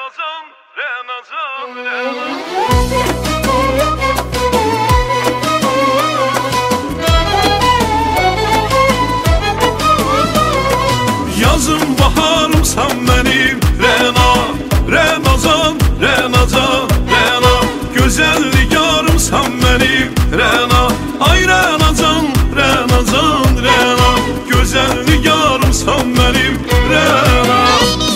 Renazan, Renazan, Renazan. Yazım baharımsan benim Rena, Renazan, Renazan, Rena. Güzel nigarımsan benim Rena, ay Renazan, Renazan, Rena. Güzel nigarımsan benim Rena.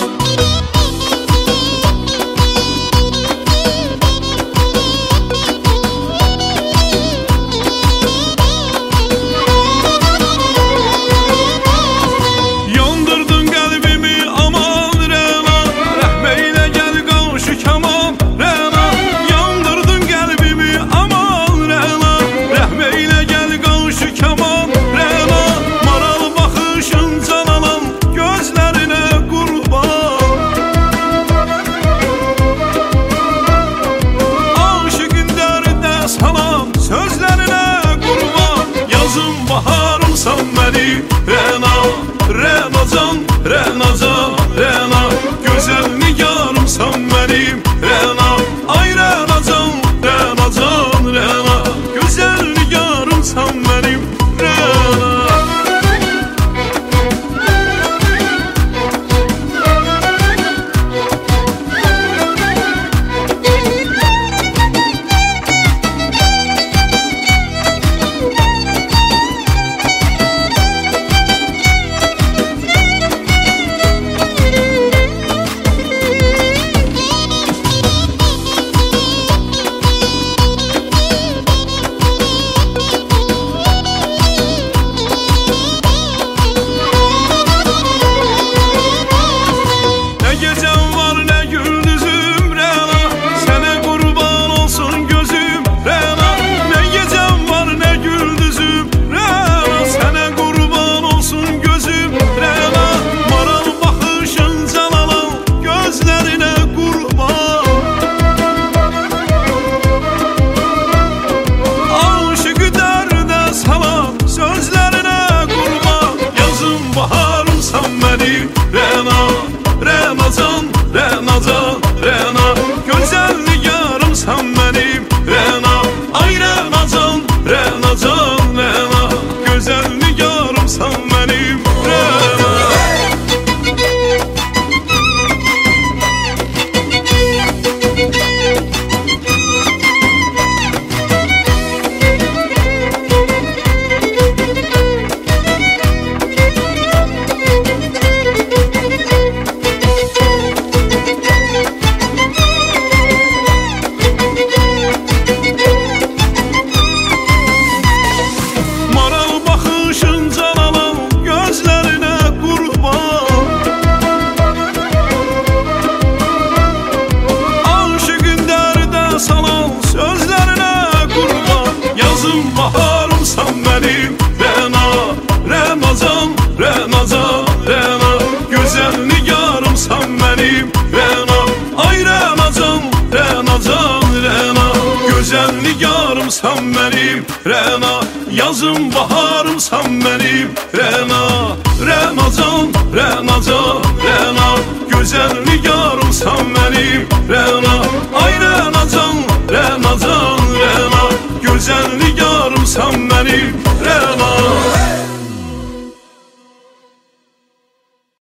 Baharımsan benim Rena, Renazan, Renazan, Rena. Güzel nigarımsan benim Rena, ay Renazan, Renazan, Rena. Güzel nigarımsan benim Rena. Rena, Renazan, Renazan, Rena. Güzel nigarımsan benim Rena, ay Renazan, Renazan, Rena. Güzel nigarımsan benim Rena. Baharımsan benim Rena, Renazan, Renazan, Rena. Güzel nigarımsan benim Rena, ay Renazan, Renazan, Rena. Güzel nigarımsan benim Rena. Yazım baharımsan benim Rena, Renazan, Renazan, Rena. Güzel nigarım